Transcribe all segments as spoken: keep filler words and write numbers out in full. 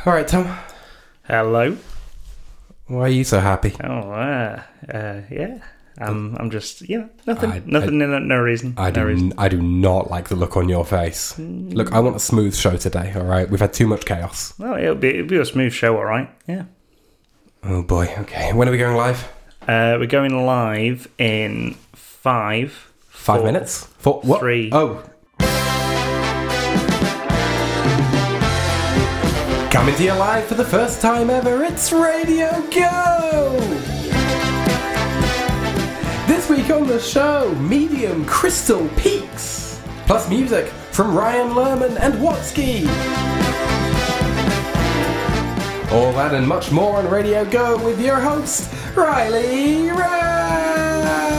All right, Tom. Hello. Why are you so happy? Oh, uh, uh, yeah. I'm, I'm just, you know, nothing, I, nothing, I, no, no reason. I do, no reason. I do not like the look on your face. Mm. Look, I want a smooth show today. All right, we've had too much chaos. Well, it'll be, it'll be a smooth show, all right. Yeah. Oh boy. Okay. When are we going live? Uh, we're going live in five. Five four, minutes. Four. What? Three. Oh. Coming to you live for the first time ever, it's Radio Go! This week on the show, Medium Crystal Peaks, plus music from Ryan Lerman and Watsky. All that and much more on Radio Go with your host, Riley Ray!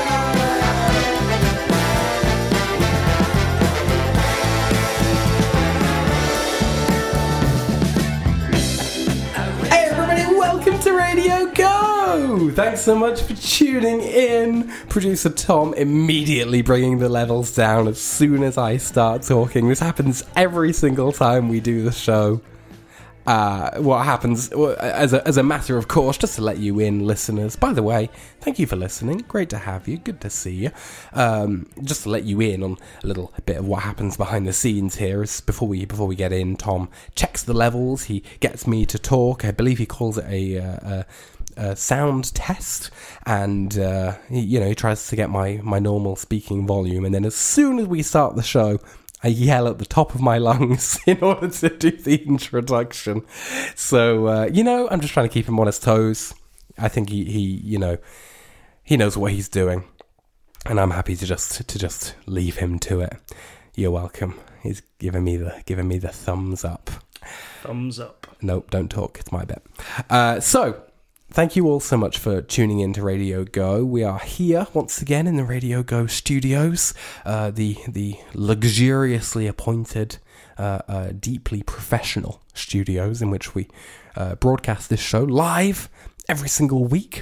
Welcome to Radio Go! Thanks so much for tuning in. Producer Tom immediately bringing the levels down as soon as I start talking. This happens every single time we do the show. Uh, what happens, as a, as a matter of course, just to let you in, listeners. By the way, thank you for listening. Great to have you. Good to see you. Um, just to let you in on a little bit of what happens behind the scenes here is before we before we get in, Tom checks the levels. He gets me to talk. I believe he calls it a, uh, a, a sound test, and uh, he, you know, he tries to get my my normal speaking volume. And then as soon as we start the show, I yell at the top of my lungs in order to do the introduction. So, uh, you know, I'm just trying to keep him on his toes. I think he, he, you know, he knows what he's doing. And I'm happy to just to just leave him to it. You're welcome. He's giving me the giving me the thumbs up. Thumbs up. Nope, don't talk. It's my bit. Uh, so... Thank you all so much for tuning in to Radio Go. We are here once again in the Radio Go studios, uh, the the luxuriously appointed, uh, uh, deeply professional studios in which we uh, broadcast this show live every single week.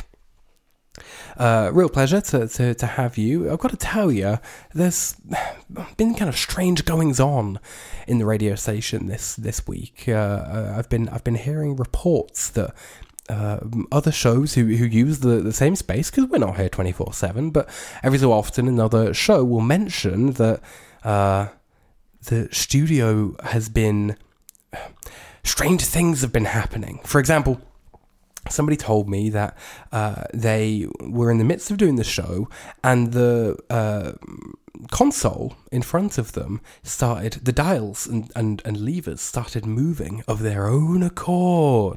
Uh, real pleasure to, to, to have you. I've got to tell you, there's been kind of strange goings on in the radio station this this week. Uh, I've been I've been hearing reports that Uh, other shows who, who use the, the same space, because we're not here twenty-four seven, but every so often another show will mention that uh, the studio has been... strange things have been happening. For example, somebody told me that uh, they were in the midst of doing the show, and the uh, console in front of them started, the dials and, and, and levers started moving of their own accord.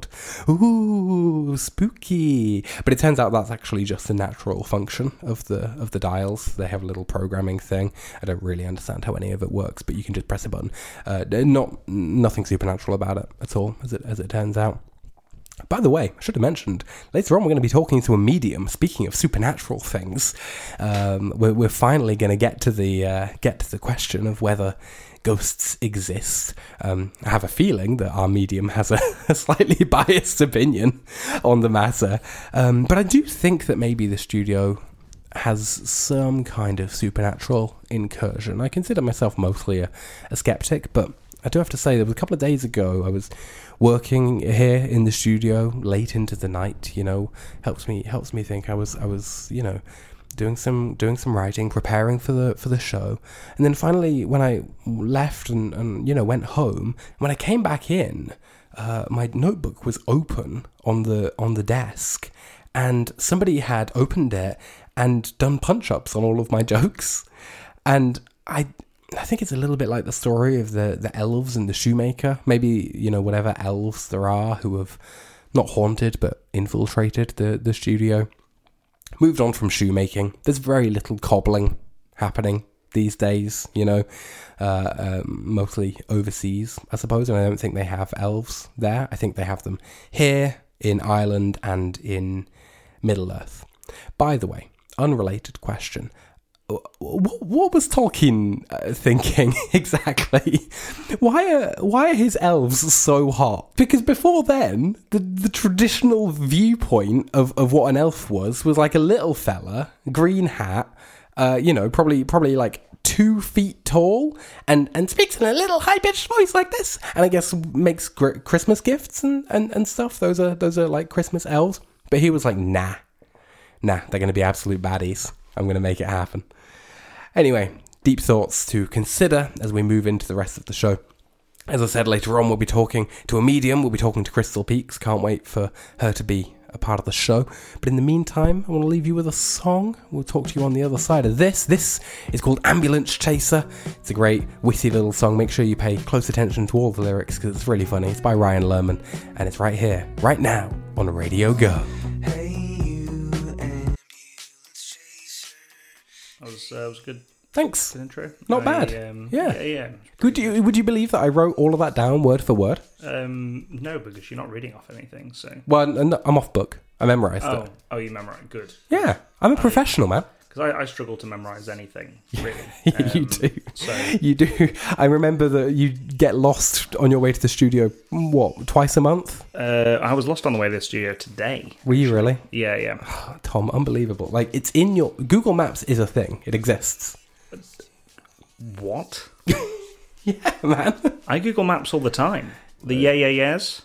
Ooh, spooky. But it turns out that's actually just a natural function of the of the dials. They have a little programming thing. I don't really understand how any of it works, but you can just press a button. Uh, not nothing supernatural about it at all, as it as it turns out. By the way, I should have mentioned, later on we're going to be talking to a medium. Speaking of supernatural things, um, we're, we're finally going to get to the uh, get to the question of whether ghosts exist. Um, I have a feeling that our medium has a, a slightly biased opinion on the matter, um, but I do think that maybe the studio has some kind of supernatural incursion. I consider myself mostly a, a skeptic, but I do have to say that a couple of days ago I was working here in the studio late into the night. You know, helps me helps me think I was I was you know doing some doing some writing, preparing for the for the show, and then finally when I left and, and you know went home, when I came back in, uh, my notebook was open on the on the desk, and somebody had opened it and done punch ups on all of my jokes, and I. I think it's a little bit like the story of the, the elves and the shoemaker. Maybe, you know, whatever elves there are who have not haunted but infiltrated the, the studio. Moved on from shoemaking. There's very little cobbling happening these days, you know, uh, um, mostly overseas, I suppose. And I don't think they have elves there. I think they have them here, in Ireland, and in Middle-earth. By the way, unrelated question. What, what was Tolkien uh, thinking exactly? Why are why are his elves so hot? Because before then, the the traditional viewpoint of, of what an elf was was like a little fella, green hat, uh, you know, probably probably like two feet tall and, and speaks in a little high-pitched voice like this. And I guess makes gr- Christmas gifts and, and, and stuff. Those are those are like Christmas elves. But he was like, nah. Nah, they're going to be absolute baddies. I'm going to make it happen. Anyway, deep thoughts to consider as we move into the rest of the show. As I said, later on we'll be talking to a medium. We'll be talking to Crystal Peaks. Can't wait for her to be a part of the show. But in the meantime, I want to leave you with a song. We'll talk to you on the other side of this. This is called Ambulance Chaser. It's a great, witty little song. Make sure you pay close attention to all the lyrics because it's really funny. It's by Ryan Lerman, and it's right here, right now, on Radio Go. Hey, you ambulance chaser. That was, uh, was good. Thanks. Good intro. Not I, bad. Um, yeah. Yeah, yeah. Would you, would you believe that I wrote all of that down word for word? Um, no, because you're not reading off anything, so... Well, I'm off book. I memorised Oh, it. oh, you memorise. Good. Yeah, I'm a professional, man. Because I, I struggle to memorise anything, really. you Um, do. So, You do. I remember that you get lost on your way to the studio, what, twice a month? uh, I was lost on the way to the studio today. Were you really? Yeah, yeah. Tom, unbelievable. Like, it's in your... Google Maps is a thing. It exists. What? Yeah, man. I Google Maps all the time. The yeah, yeah, yes.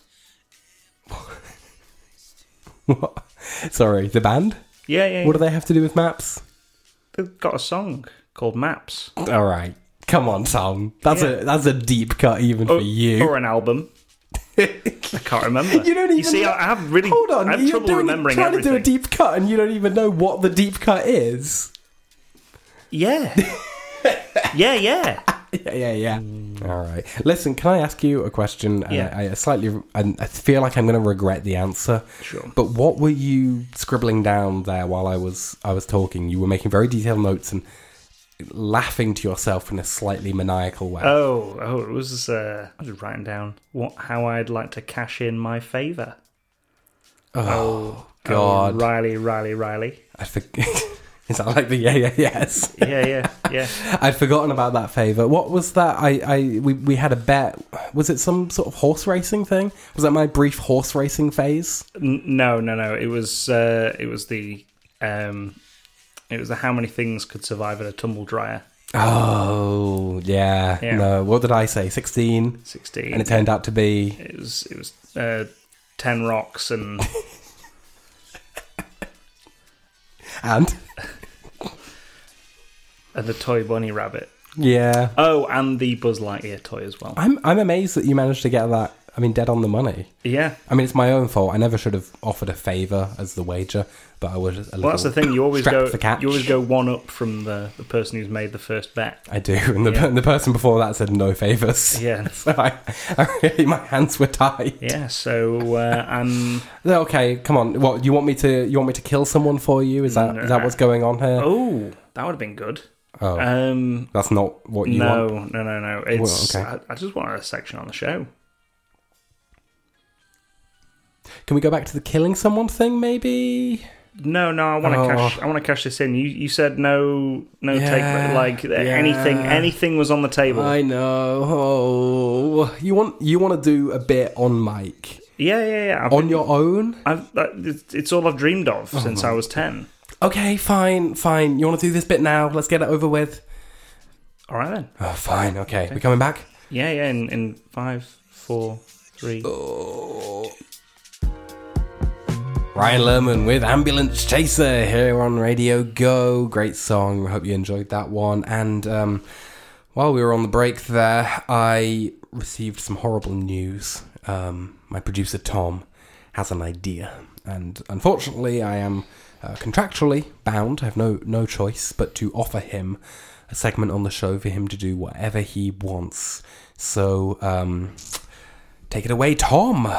What? Sorry, the band? Yeah, yeah, yeah. What do they have to do with maps? They've got a song called Maps. All right. Come on, Tom. That's Yeah. a that's a deep cut even Or, for you. or an album. I can't remember. You don't even You see, know- I have really Hold on, I have you're trouble doing, remembering trying everything. to do a deep cut and you don't even know what the deep cut is. Yeah. yeah, yeah. Yeah, yeah, yeah. All right. Listen, can I ask you a question? And Yeah. I, I slightly, I, I feel like I'm going to regret the answer. Sure. But what were you scribbling down there while I was I was talking? You were making very detailed notes and laughing to yourself in a slightly maniacal way. Oh, oh, it was. Uh, I was just writing down what how I'd like to cash in my favour. oh, God. Oh, Riley, Riley, Riley. I forget. Is that like the yeah, yeah, yes? Yeah, yeah, yeah. I'd forgotten about that favour. What was that? I, I we, we had a bet. Was it some sort of horse racing thing? Was that my brief horse racing phase? N- no, no, no. It was. Uh, it was the. Um, it was the how many things could survive in a tumble dryer. Oh, yeah. Yeah. No, what did I say? sixteen? Sixteen. And it turned out to be... It was. It was uh, ten rocks and. And? and a toy bunny rabbit. Yeah. Oh, and the Buzz Lightyear toy as well. I'm I'm amazed that you managed to get that, I mean, dead on the money. Yeah. I mean, it's my own fault. I never should have offered a favour as the wager, but I was a little Well, that's the thing. You always strapped go. for catch. You always go one up from the, the person who's made the first bet. I do. And the, Yeah. the person before that said no favours. Yeah. So I, I really, my hands were tied. Yeah. So uh, I'm. Okay, come on. What, you want me to you want me to kill someone for you? Is that is that what's going on here? Oh, that would have been good. Oh, Um. that's not what you no, want. no, no, no. It's. okay. I, I just wanted a section on the show. Can we go back to the killing someone thing, maybe? No, no. I want to Oh. cash. I want to cash this in. You you said no, no Yeah, take. Like anything, yeah. anything was on the table. I know. Oh, you want you want to do a bit on Mike yeah, yeah, yeah. I've on been- your own? I've, that, it's, it's all I've dreamed of Oh, since I was ten. Okay, fine, fine. You want to do this bit now? Let's get it over with. All right then. Oh, fine. Okay, we coming back? Yeah, yeah. In in five, four, three. Oh. Ryan Lerman with Ambulance Chaser here on Radio Go. Great song. Hope you enjoyed that one. And um, while we were on the break there, I received some horrible news. Um, my producer Tom has an idea, and unfortunately, I am uh, contractually bound. I have no no choice but to offer him a segment on the show for him to do whatever he wants. So, um, take it away, Tom.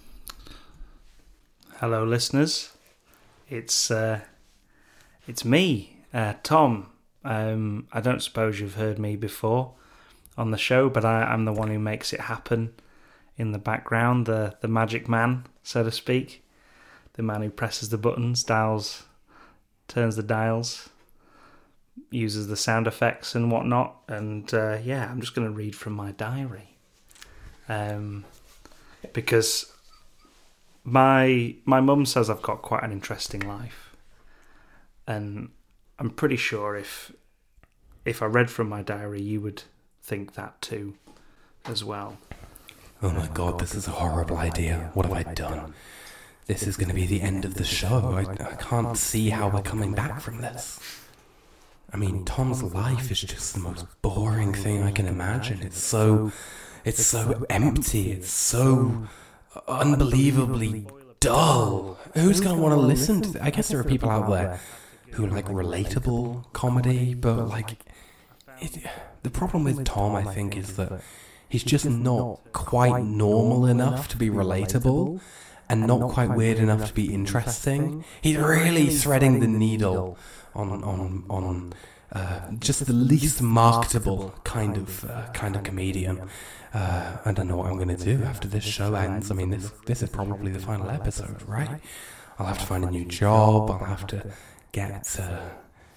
Hello, listeners. It's uh, it's me, uh, Tom. Um, I don't suppose you've heard me before on the show, but I, I'm the one who makes it happen in the background, the the magic man, so to speak, the man who presses the buttons, dials, turns the dials, uses the sound effects and whatnot. And uh, yeah, I'm just going to read from my diary, um, because. My my mum says I've got quite an interesting life, and I'm pretty sure if if I read from my diary, you would think that too, as well. Oh my god, this is a horrible idea. What have I done? This is going to be the end of the show. I, I can't see how we're coming back from this. I mean, Tom's life is just the most boring thing I can imagine. It's so, it's so empty. It's so unbelievably dull. Who's going to want to listen to this? I guess there are people out there who like relatable comedy, but like, it, the problem with Tom, I think, is that he's just not quite normal enough to be relatable, and not quite weird enough to be interesting. He's really threading the needle on on on uh, just the least marketable kind of uh, kind of comedian. Uh, I don't know what I'm going to do after this show ends. I mean, this this is probably the final episode, right? I'll have to find a new job. I'll have to get uh,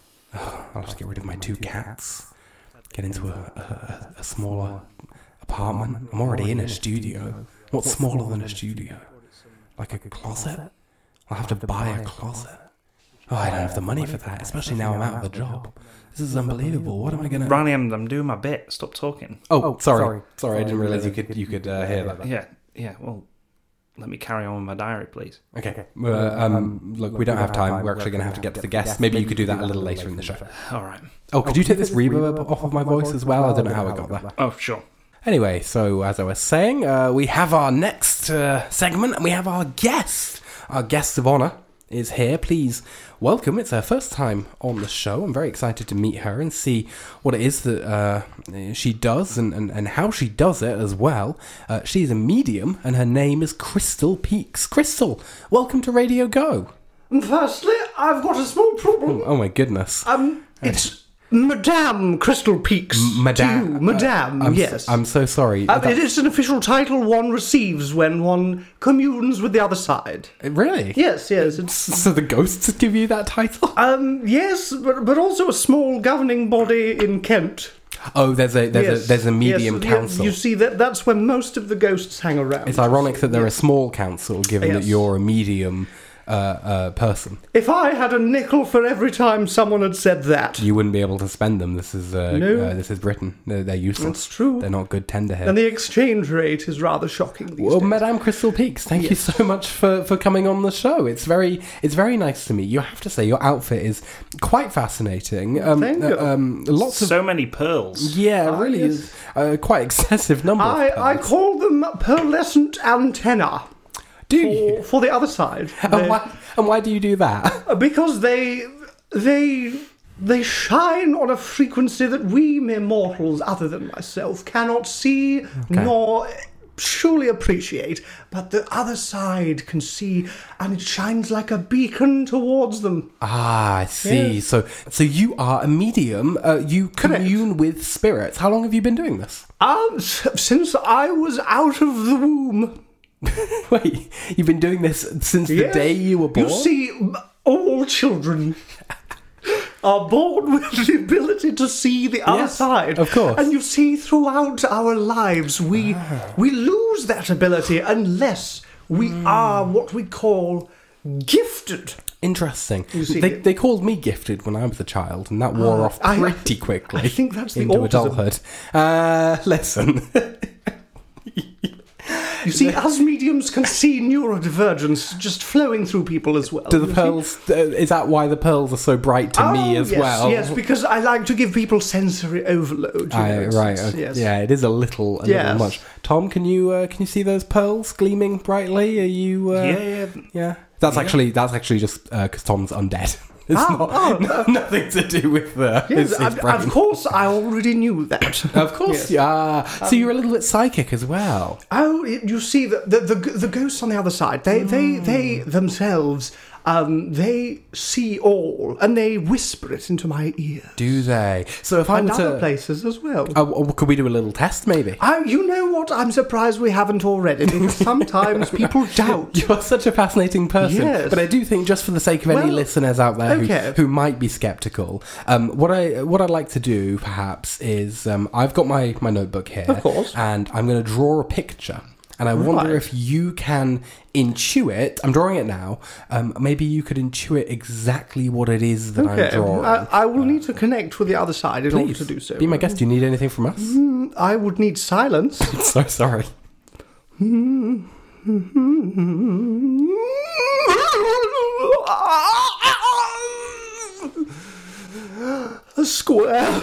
oh, I'll have to get rid of my two cats. Get into a, a, a smaller apartment. I'm already in a studio. What's smaller than a studio? Like a closet? I'll have to buy a closet. Oh, I don't have the money for that, especially now I'm out of the job. This is unbelievable. What am I going to... Ronnie, I'm, I'm doing my bit. Stop talking. Oh, oh sorry. sorry. Sorry, I didn't realise you could you could uh, hear that. Yeah, yeah, well, let me carry on with my diary, please. Okay. Uh, um, look, we don't have time. We're actually going to have to get to the guests. Maybe you could do that a little later in the show. All right. Oh, could you take this reverb off of my voice as well? I don't know how I got that. Oh, sure. Anyway, so as I was saying, uh, we have our next uh, segment, and we have our guest. Our guest of honour is here. Please welcome. It's her first time on the show. I'm very excited to meet her and see what it is that uh, she does and, and, and how she does it as well. Uh, she's a medium, and her name is Crystal Peaks. Crystal, welcome to Radio Go. Firstly, I've got a small problem. Oh, oh my goodness. Um, it's... Madame Crystal Peaks. M- Madame. To you. Madame, uh, I'm yes. S- I'm so sorry. Uh, it is an official title one receives when one communes with the other side. Really? Yes, yes. It's, so the ghosts give you that title? Um, yes, but, but also a small governing body in Kent. Oh, there's a there's yes. a there's a medium yes, council. You see, that that's where most of the ghosts hang around. It's ironic that they're yes. a small council, given yes. that you're a medium uh, uh, person. If I had a nickel for every time someone had said that, you wouldn't be able to spend them. This is uh, no. uh, this is Britain. They're, they're useless. That's true. They're not good tender here. And the exchange rate is rather shocking these well, days. Madame Crystal Peaks, thank yes. you so much for, for coming on the show. It's very it's very nice to meet you. I have to say, your outfit is quite fascinating. Um, thank you. Uh, um, lots so of so many pearls. Yeah, ah, really yes. is uh, quite excessive number. I of pearls. I call them pearlescent antenna. Do for, you? For the other side. And why, and why do you do that? Because they they they shine on a frequency that we mere mortals, other than myself, cannot see okay. nor surely appreciate. But the other side can see, and it shines like a beacon towards them. Ah, I see. Yes. So so you are a medium. Uh, you commune Correct. With spirits. How long have you been doing this? Um, since I was out of the womb. Wait, you've been doing this since yes. the day you were born? You see, all children are born with the ability to see the other yes, side. Of course. And you see, throughout our lives, we ah. we lose that ability unless we mm. are what we call gifted. Interesting. They they called me gifted when I was a child, and that wore uh, off pretty I, quickly. I think that's the into autism. adulthood. Uh, listen. You see, us mediums can see neurodivergence just flowing through people as well. Do the pearls? Uh, is that why the pearls are so bright to oh, me as yes, well? Yes, because I like to give people sensory overload. You I, know, right. since, yes. Yeah, it is a little, a yes. little much. Tom, can you uh, can you see those pearls gleaming brightly? Are you? Uh, yeah, yeah, yeah. That's yeah. actually that's actually just because uh, Tom's undead. It's oh, not, oh, no, uh, nothing to do with uh, yes, his, his of, brain. of course, I already knew that. Of course, yes. yeah. So um, you're a little bit psychic as well. Oh, you see, the the, the, the ghosts on the other side, they mm. they, they themselves, um, they see all, and they whisper it into my ear. Do they? So if I and were other to... places as well. Uh, could we do a little test, maybe? Oh, you know what? I'm surprised we haven't already, because sometimes people doubt. You're such a fascinating person. Yes. But I do think, just for the sake of any well, listeners out there okay. who, who might be sceptical, um, what, I, what I'd like to do, perhaps, is um, I've got my, my notebook here. Of course. And I'm going to draw a picture. and I wonder Right. if you can intuit. I'm drawing it now. Um, maybe you could intuit exactly what it is that I'm drawing. I, I will need to connect with the other side in order Please to do so. be my guest. Do you need anything from us? I would need silence. So sorry. A square.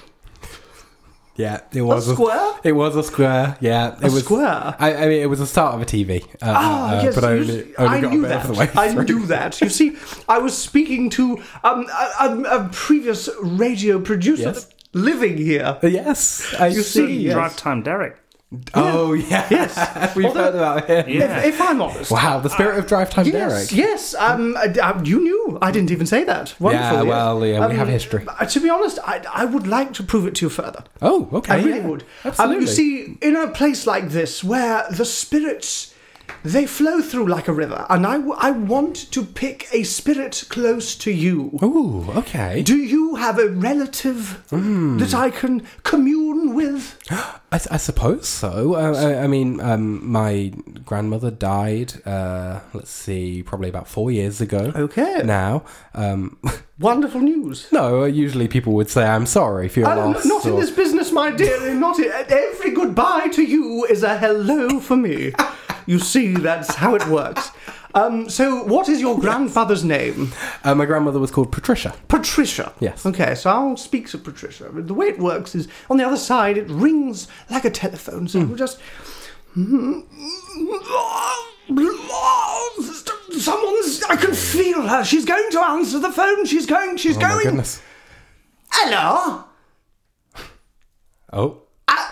Yeah, it was A square? It was a square. Yeah, it A was square? I, I mean, it was the start of a T V. Uh, Ah, uh, yes, but I you only, see, only I got knew a bit that. of the way I through. knew that. You see, I was speaking to um, a, a, a previous radio producer Yes. living here. Yes, I You see, yes. Drive Time Derek. Oh yeah, Yes. we've Although- heard about him. Yeah. If, if I'm honest. Wow, the spirit of Drive Time Yes, Derek. yes. Um, uh, uh, you knew. I didn't even say that. Wonderful. Yeah, yes. well, yeah, we Um, have history. uh, To be honest, I, I would like to prove it to you further. Oh, okay. I really yeah. would. Absolutely. Um, you see, in a place like this, where the spirits, they flow through like a river, and I, w- I want to pick a spirit close to you. Ooh, okay. Do you have a relative Hmm. that I can commune with? I, I suppose so. Uh, I, I mean, um, my grandmother died. Uh, let's see, probably about four years ago. Okay. Now, um, Wonderful news. no. Usually, people would say, "I'm sorry for your Um, loss." not in or- this business, my dear. Not in, every goodbye to you is a hello for me. You see, that's how it works. Um, so, what is your grandfather's name? Uh, my grandmother was called Patricia. Patricia. Yes. Okay, so I'll speak to Patricia. The way it works is on the other side, it rings like a telephone. So we'll just. Someone's. I can feel her. She's going to answer the phone. She's going. She's Oh my going. goodness. Hello. Oh.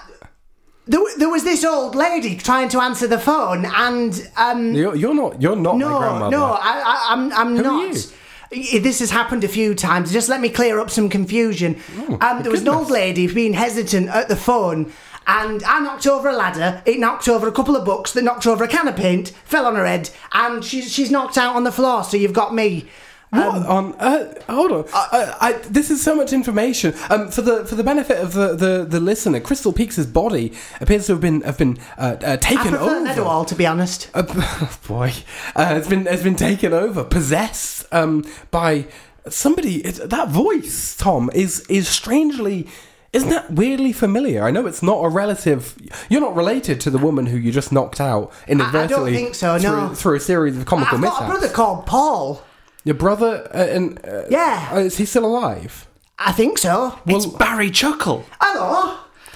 There, there was this old lady trying to answer the phone, and um, You're, you're not. You're not my no, grandmother. no, I, I, I'm, I'm Who are not. Y- This has happened a few times. Just let me clear up some confusion. Oh, um, there was an old goodness. lady being hesitant at the phone, and I knocked over a ladder. It knocked over a couple of books. That knocked over a can of paint. Fell on her head, and she's she's knocked out on the floor. So you've got me. What on? Uh, hold on. I, I, this is so much information. Um, for the for the benefit of the, the, the listener, Crystal Peaks' body appears to have been have been uh, uh, I taken prefer over. Nedwall, to be honest. Uh, oh boy, uh, it's been it's been taken over, possessed um, by somebody. It's, that voice, Tom, is is strangely. Isn't that weirdly familiar? I know it's not a relative. You're not related to the woman who you just knocked out inadvertently. think so, through, no. through a series of comical I've mishaps. got a brother called Paul. Your brother, uh, and uh, Yeah. uh, is he still alive? I think so. It's Barry Chuckle. Hello.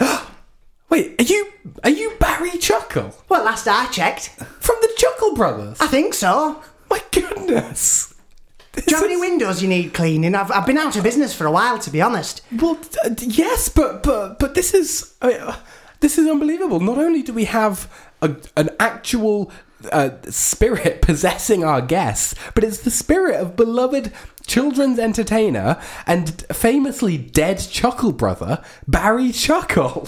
Wait, are you are you Barry Chuckle Well, last I checked, from the Chuckle Brothers? I think so. My goodness! Do you have any windows you need cleaning? I've, I've been out of business for a while, to be honest. Well, uh, yes, but but but this is uh, this is unbelievable. Not only do we have a, an actual uh, spirit possessing our guests, but it's the spirit of beloved children's entertainer and famously dead Chuckle brother Barry Chuckle.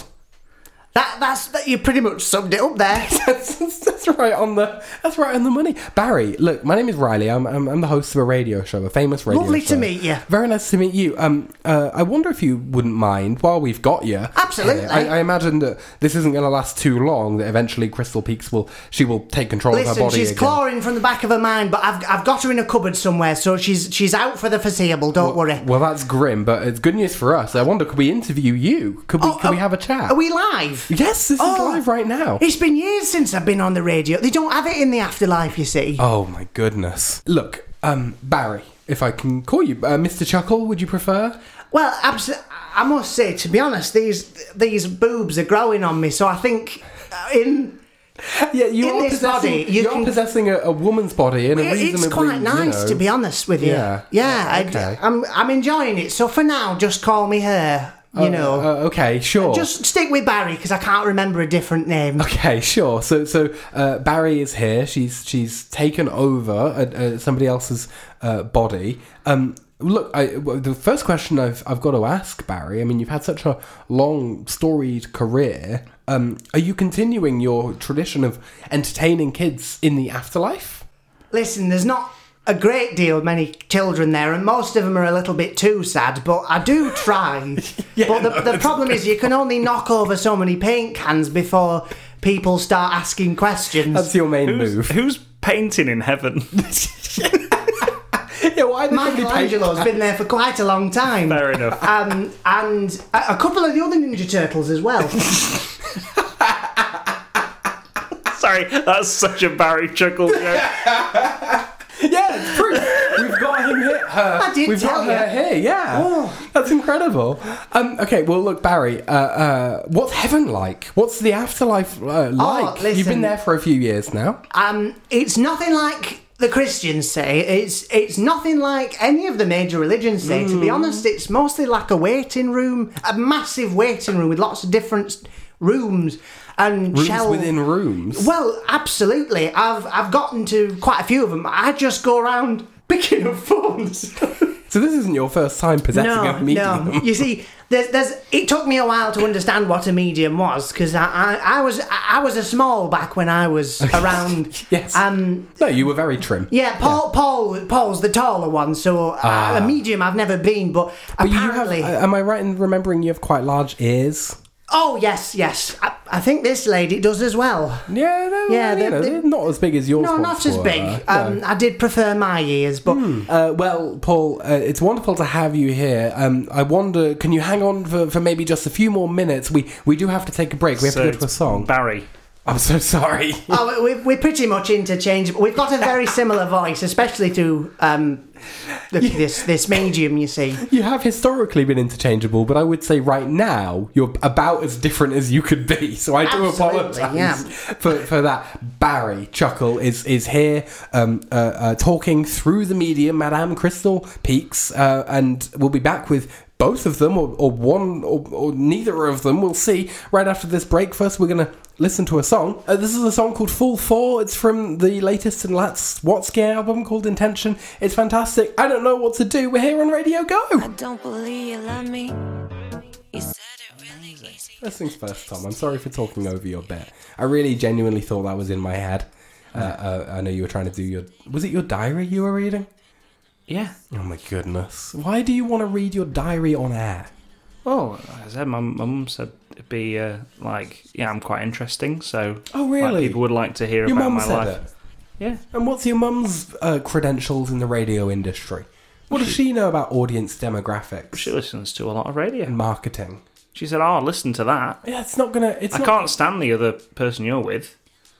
That that's that. You pretty much summed it up there. that's, that's right on the that's right on the money. Barry, look, my name is Riley. I'm I'm, I'm the host of a radio show, a famous radio Lovely show. to meet you. Very nice to meet you. Um, uh, I wonder if you wouldn't mind while we've got you. Absolutely. here, I, I imagine that this isn't going to last too long. That eventually Crystal Peaks will she will take control of her Listen, body she's again. clawing from the back of her mind, but I've I've got her in a cupboard somewhere, so she's she's out for the foreseeable. Don't worry. Well, that's grim, but it's good news for us. I wonder, could we interview you? Could we? Oh, could we oh, have a chat? Are we live? Yes, this Oh. is live right now. It's been years since I've been on the radio. They don't have it in the afterlife, you see. Oh my goodness! Look, um, Barry, if I can call you uh, Mister Chuckle, would you prefer? Well, abs- I must say, to be honest, these these boobs are growing on me, so I think uh, in. Yeah, you In are this possessing, body, you you're can- possessing a, a woman's body in a It- reasonably. It's quite nice, you know, to be honest with you. Yeah. Yeah, Okay. I, I'm I'm enjoying it. So for now, just call me her. You know, Uh, okay, sure. just stick with Barry because I can't remember a different name. Okay, sure. So, so uh, Barry is here. She's she's taken over uh, uh, somebody else's uh, body. Um, look, I, well, the first question I've I've got to ask Barry. I mean, you've had such a long, storied career. Um, are you continuing your tradition of entertaining kids in the afterlife? Listen, there's not a great deal many children there, and most of them are a little bit too sad, but I do try. Yeah, but the, no, the it's problem is you can only knock over so many paint cans before people start asking questions. That's your main Who's, move. who's painting in heaven? Yeah, why did somebody paint- Michelangelo's been there for quite a long time. Fair enough. Um, and a, a couple of the other Ninja Turtles as well. Sorry, that's such a Barry chuckle joke. Yeah, it's proof. We've got him here. Her. I did We've tell got her you. here. Yeah, Oh. that's incredible. Um, okay, well, look, Barry. Uh, uh, what's heaven like? What's the afterlife uh, like? You've listen. been there for a few years now. Um, it's nothing like the Christians say. It's it's nothing like any of the major religions say. To be honest, it's mostly like a waiting room, a massive waiting room with lots of different rooms and Rooms shelves. within rooms. Well, absolutely. I've I've gotten to quite a few of them. I just go around picking up phones. So this isn't your first time possessing No, a medium. no. You see, there's, there's. It took me a while to understand what a medium was because I, I, I was, I was a small back when I was around. Yes. Um. No, you were very trim. Yeah. Paul. Paul. Paul's the taller one, so uh, Ah. a medium I've never been, but, But you have. apparently. uh, Am I right in remembering you have quite large ears? oh yes, yes. I, I think this lady does as well. Yeah, no, Yeah, you they- know, they- they're not as big as yours. No, once not as were. big. No. Um, I did prefer my ears, but Uh, well, Paul, uh, it's wonderful to have you here. Um, I wonder, can you hang on for, for maybe just a few more minutes? We we do have to take a break. We have So to go to a it's song. Barry. I'm so sorry. oh, we, we're pretty much interchangeable. We've got a very similar voice, especially to um, the, this this medium. You see. You have historically been interchangeable, but I would say right now you're about as different as you could be. So I do Absolutely, apologise yeah. for, for that. Barry Chuckle is is here um, uh, uh, talking through the medium, Madame Crystal Peaks, uh, and we'll be back with both of them, or, or one, or, or neither of them. We'll see right after this break. First, we're going to listen to a song. Uh, this is a song called Full Four. It's from the latest in Lat's Watsky album called Intention. It's fantastic. I don't know what to do. We're here on Radio Go. I don't believe you love me. You said it really easy. First things first, Tom. I'm sorry for talking over your bit. I really genuinely thought that was in my head. Uh, uh, I know you were trying to do your... Was it your diary you were reading? Yeah. Oh my goodness. Why do you want to read your diary on air? Well, like I said, my my mum said it'd be uh, like, yeah, I'm quite interesting, so Oh, really? like, people would like to hear Your about mum my said life. it. Yeah. And what's your mum's uh, credentials in the radio industry? What does she know about audience demographics She listens to a lot of radio. and marketing? She said, "Oh, listen to that. Yeah, it's not gonna... It's I not, can't stand the other person you're with.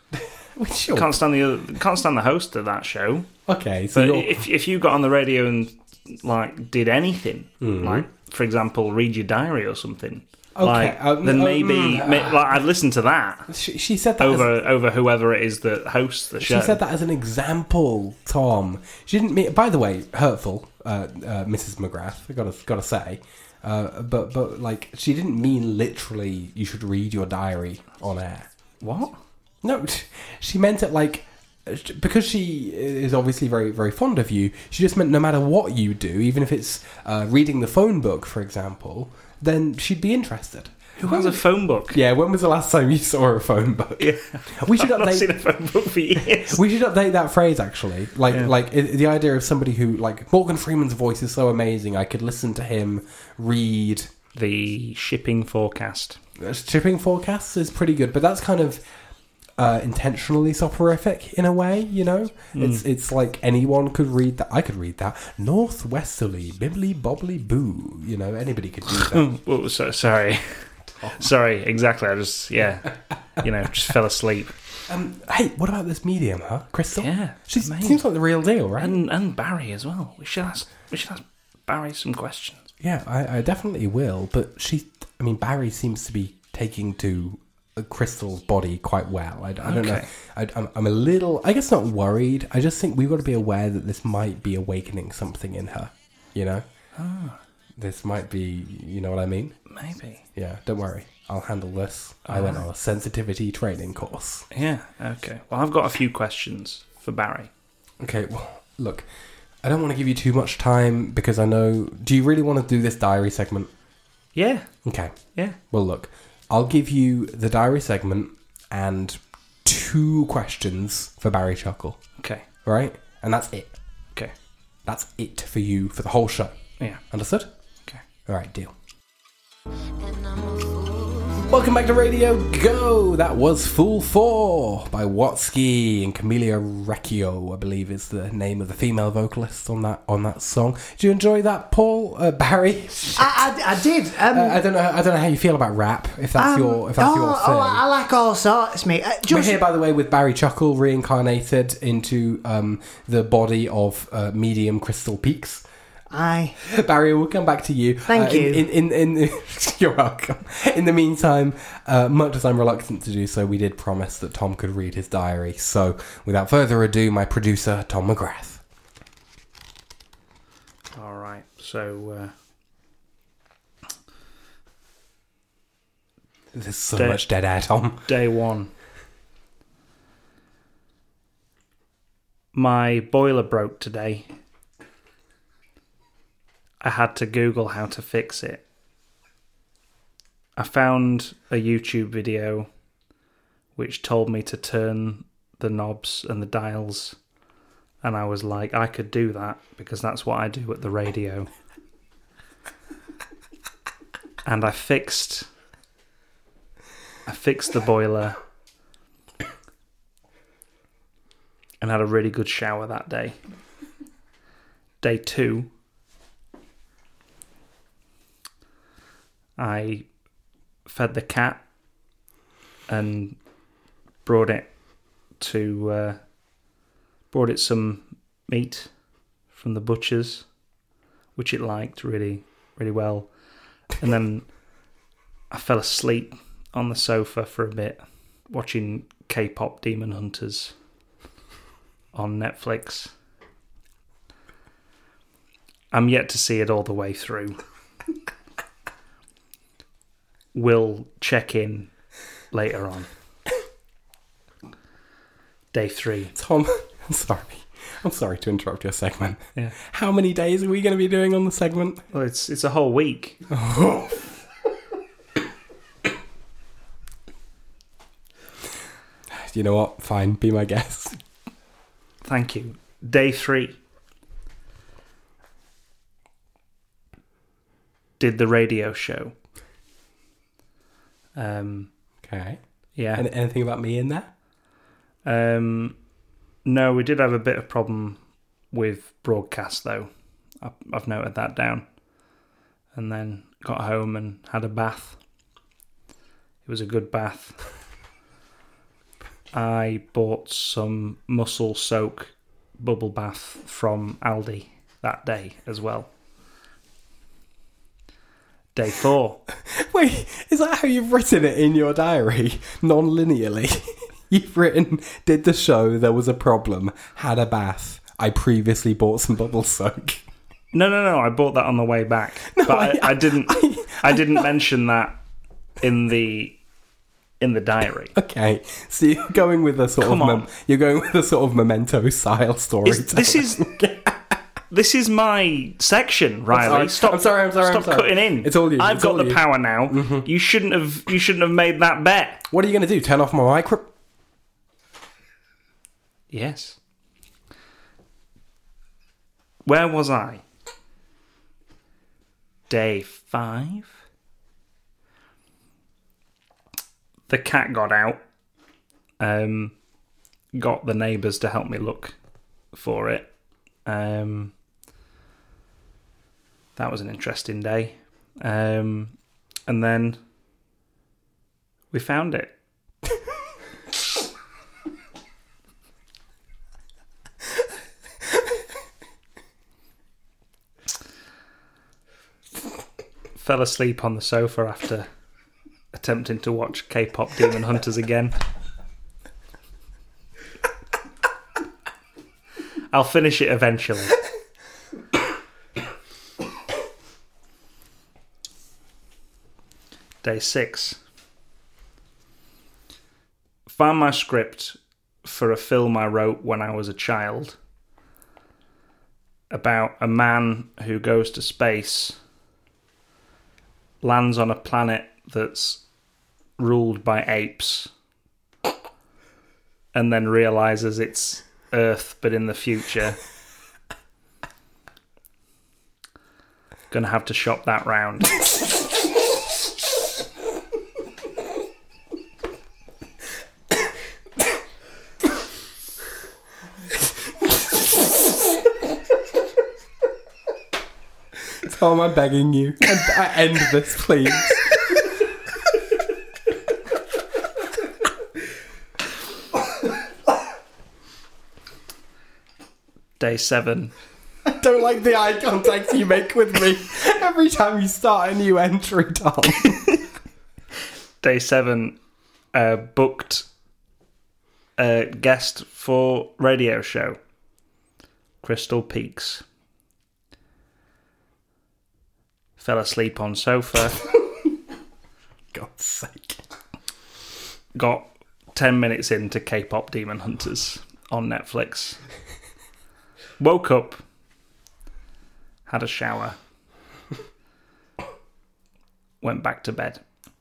Sure. Can't stand the other, can't stand the host of that show. Okay, so But you're... if if you got on the radio and like did anything, Mm-hmm. like for example, read your diary or something, Okay, like um, then um, maybe mm, may, like I'd listen to that She, she said that over as, over whoever it is that hosts the show. she said that as an example, Tom. She didn't mean... By the way, hurtful, uh, uh, Missus McGrath, I gotta, gotta say. Uh, but, but, like, she didn't mean literally you should read your diary on air. What? No, she meant it like... Because she is obviously very, very fond of you, she just meant no matter what you do, even if it's uh, reading the phone book, for example, then she'd be interested. Who has a phone book? Yeah, when was the last time you saw a phone book? Yeah. We should I've not update... seen a phone book for years. We should update that phrase, actually. Like, Yeah. like i the idea of somebody who, like, Morgan Freeman's voice is so amazing. I could listen to him read. The shipping forecast. Uh, Shipping forecasts is pretty good, but that's kind of uh, intentionally soporific in a way. You know, it's it's like anyone could read that. I could read that. Northwesterly, bibbly bobbly boo. You know, anybody could do that. Oh, so, sorry. Sorry, exactly. I just, yeah, you know, just fell asleep. um, hey, what about this medium, huh, Crystal? Yeah, she amazing. seems like the real deal, right? And and Barry as well. We should ask. We should ask Barry some questions. Yeah, I, I definitely will. But she, I mean, Barry seems to be taking to uh, Crystal's body quite well. I, I don't know. Okay. I, I'm, I'm a little, I guess, not worried. I just think we've got to be aware that this might be awakening something in her. You know, Ah, this might be. You know what I mean? maybe. Yeah. Don't worry. I'll handle this. I went on a sensitivity training course. Yeah. Okay. Well, I've got a few questions for Barry. Okay. Well, look, I don't want to give you too much time because I know. Do you really want to do this diary segment? Yeah. Okay. Yeah. Well, look, I'll give you the diary segment and two questions for Barry Chuckle, Okay. all right? And that's it. Okay. That's it for you for the whole show. Yeah. Understood? Okay. All right, deal. And I'm a fool. Welcome back to Radio Go. That was Fool four by Watsky and Camelia Recchio, I believe is the name of the female vocalist on that on that song. Did you enjoy that, Paul? Uh, Barry? I, I, I did. Um, uh, I don't know. I don't know how you feel about rap. If that's um, your if that's oh, your thing. oh, I like all sorts, mate. Uh, We're just, here, by the way, with Barry Chuckle reincarnated into um, the body of uh, medium Crystal Peaks. Aye. Barry, we'll come back to you. Thank uh, you. In, in, in, in you're welcome. In the meantime, uh, much as I'm reluctant to do so, we did promise that Tom could read his diary. So, without further ado, my producer, Tom McGrath. All right. So, uh, there's so Day- much dead air, Tom. day one. My boiler broke today. I had to Google how to fix it. I found a YouTube video which told me to turn the knobs and the dials, and I was like, I could do that because that's what I do at the radio. And I fixed I fixed the boiler and had a really good shower that day. Day two, I fed the cat and brought it to uh, brought it some meat from the butcher's, which it liked really, really well. And then I fell asleep on the sofa for a bit, watching K-pop Demon Hunters on Netflix. I'm yet to see it all the way through. We'll check in later on. Day three. Tom, I'm sorry. I'm sorry to interrupt your segment. Yeah. How many days are we going to be doing on the segment? Well, it's it's a whole week. You know what? Fine. Be my guest. Thank you. Day three. Did the radio show. Um, Okay. yeah. Any, anything about me in there? Um, no, we did have a bit of problem with broadcast, though. I, I've noted that down. And then got home and had a bath. It was a good bath. I bought some muscle soak bubble bath from Aldi that day as well. Day four. Wait, is that how you've written it in your diary? Non-linearly? You've written, did the show, there was a problem, had a bath, I previously bought some bubble soak. No, no, no. I bought that on the way back, No, but I, I- I didn't. I- I, didn't mention that in the in the diary. Okay, so you're going with a sort Come of on. mem- you're going with a sort of Memento style story. Is- this is this is my section, Riley. sorry. Stop! I'm sorry, I'm sorry, I'm Stop sorry. cutting in. It's all you, I've it's got all the you. Mm-hmm. power now. You shouldn't have. You shouldn't have made that bet. What are you going to do? Turn off my micro? Yes. Where was I? Day five. The cat got out. Um, got the neighbours to help me look for it. Um, that was an interesting day. Um, and then we found it. Fell asleep on the sofa after attempting to watch K-pop Demon Hunters again. I'll finish it eventually. Day six. Found my script for a film I wrote when I was a child about a man who goes to space, lands on a planet that's ruled by apes, and then realizes it's Earth but in the future. Gonna have to shop that round. Tom, I'm begging you. And I end this, please. Day seven. I don't like the eye contact you make with me every time you start a new entry, Tom. Day seven. Uh, booked a guest for radio show. Crystal Peaks. Fell asleep on sofa. God's sake. Got ten minutes into K-pop Demon Hunters on Netflix. Woke up. Had a shower. Went back to bed.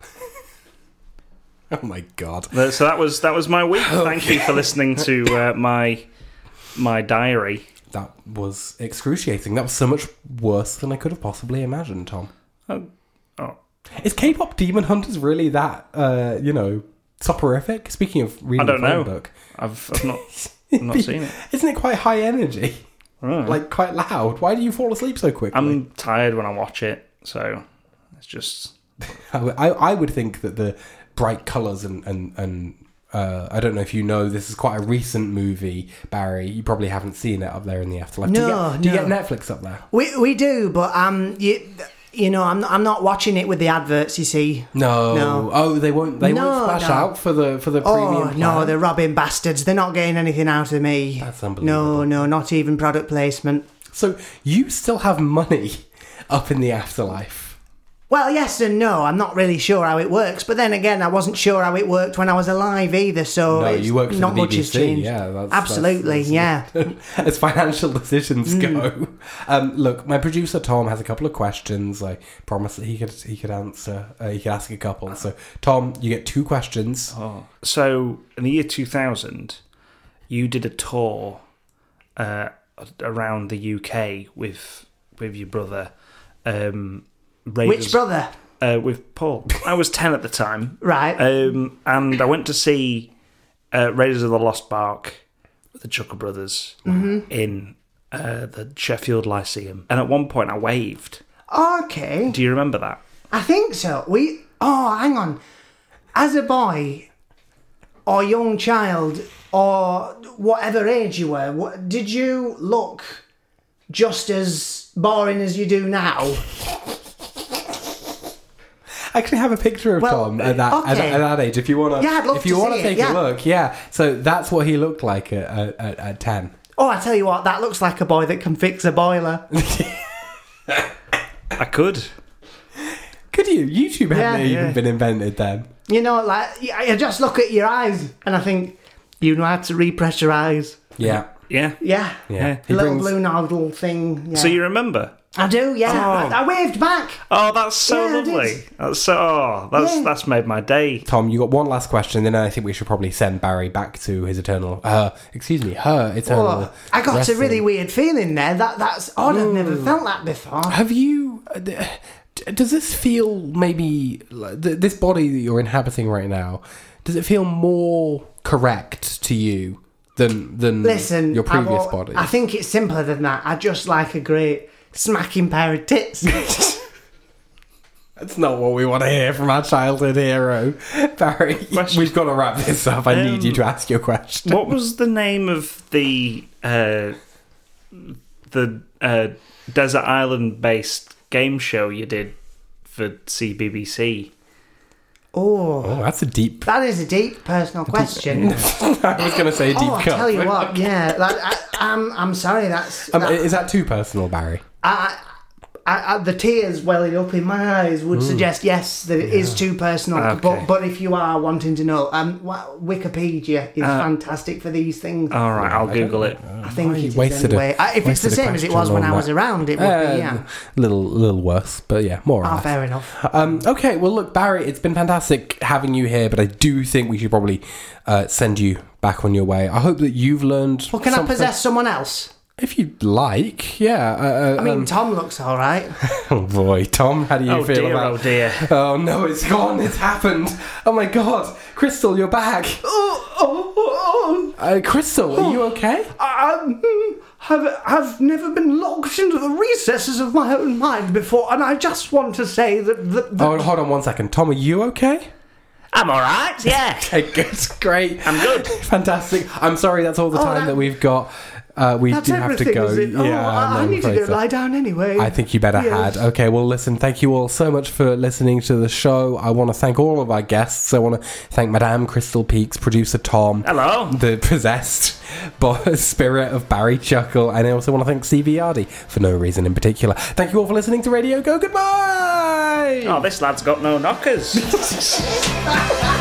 Oh my God. So that was that was my week. Thank you for listening to uh, my my diary. That was excruciating. That was so much worse than I could have possibly imagined, Tom. Oh, oh. Is K-pop Demon Hunters really that, uh, you know, soporific? Speaking of reading I don't the phone know. book. I've, I've not I've not seen it. Isn't it quite high energy? Oh. Like, quite loud? Why do you fall asleep so quickly? I'm tired when I watch it, so it's just... I, I, I would think that the bright colours and... and, and uh, I don't know if you know, this is quite a recent movie, Barry. You probably haven't seen it up there in the afterlife. do you No, get, do you no. get Netflix up there? We we do, but um, you you know, I'm not, I'm not watching it with the adverts. You see. No. No. Oh, they won't. They No, won't splash no. out for the for the Oh premium. no, plan? they're robbing bastards. They're not getting anything out of me. That's unbelievable. No, no, not even product placement. So you still have money up in the afterlife? Well, yes and no. I'm not really sure how it works, but then again, I wasn't sure how it worked when I was alive either. So No, it's you work for not the much B B has C. changed. Yeah, that's, absolutely. that's- yeah. As financial decisions Mm. go. Um, look, my producer Tom has a couple of questions. I promised that he could he could answer. Uh, he could ask a couple. So Tom, you get two questions. Oh. So, in the year two thousand, you did a tour uh, around the U K with with your brother. Um, Raiders, Which brother? Uh, with Paul. I was ten at the time. Right. Um, and I went to see uh, Raiders of the Lost Ark with the Chucker Brothers Mm-hmm. in uh, the Sheffield Lyceum. And at one point I waved. Okay. Do you remember that? I think so. We. Oh, hang on. As a boy, or young child, or whatever age you were, what, did you look just as boring as you do now? I actually have a picture of Well, Tom at that at, okay. at that age. If you want to, Yeah, I'd love if you to want see to it, take yeah. a look, yeah. So that's what he looked like at at, at, at ten. Oh, I tell you what, that looks like a boy that can fix a boiler. I could. Could you? YouTube hadn't Yeah, even yeah. been invented then. You know, like, I just look at your eyes and I think, you know how to repressurise. Yeah, Yeah. Yeah. yeah. Yeah. He Little brings- blue noddle thing. Yeah. So you remember? I do, yeah. Oh. I, I waved back. Oh, that's so Yeah, I did. lovely. That's so. Oh, that's Yeah. that's made my day. Tom, you got one last question, then I think we should probably send Barry back to his eternal, uh, excuse me, her eternal. Oh, I got resting. a really weird feeling there. That That's odd. I've never felt that before. Have you? uh, d- Does this feel maybe like th- this body that you're inhabiting right now? Does it feel more correct to you than than Listen, your previous I've al- body? I think it's simpler than that. I just like a great smacking pair of tits. That's not what we want to hear from our childhood hero, Barry. Question. We've got to wrap this up. I need Um, you to ask your question. What was the name of the uh, the uh, desert island based game show you did for C B B C? Oh, Oh, that's a deep. that is a deep personal question. I was going to say deep Oh, I cut. tell you but- what, yeah. That, I, I'm, I'm sorry. That's Um, that- is that too personal, Barry? I, I, I, the tears welling up in my eyes would suggest yes that it is too personal. Okay. But but if you are wanting to know, um, wa- Wikipedia is Uh, fantastic for these things. All right, I'll I don't Google know. it. I think Why it you is wasted a- anyway. Uh, if it's the wasted a same as it was question when on I was that. around, it would Uh, be yeah. little, little worse, but yeah, more or Oh, less. fair enough. Um, okay, well, look, Barry, it's been fantastic having you here, but I do think we should probably uh, send you back on your way. I hope that you've learned. Well, can I something. possess someone else? If you'd like, yeah. Uh, uh, I mean, um, Tom looks all right. oh boy, Tom, how do you Oh feel dear, about? oh dear. Oh no, it's gone. It's happened. Oh my God, Crystal, you're back. Oh, oh, oh, Uh, Crystal, are you okay? Um, I've, I've never been locked into the recesses of my own mind before, and I just want to say that... that, that Oh, hold on one second. Tom, are you okay? I'm all right. Yeah, Okay, good. Great. I'm good. Fantastic. I'm sorry, that's all the Oh, time that- that we've got. Uh, we That's do have to everything, go. is it? Oh, Yeah, I, no, I I'm need to afraid go so. lie down anyway. I think you better Yes. had. Okay, well, listen, thank you all so much for listening to the show. I want to thank all of our guests. I want to thank Madame Crystal Peaks, producer Tom. Hello. The possessed bo- spirit of Barry Chuckle. And I also want to thank C V Yardy for no reason in particular. Thank you all for listening to Radio Go. Goodbye! Oh, this lad's got no knockers.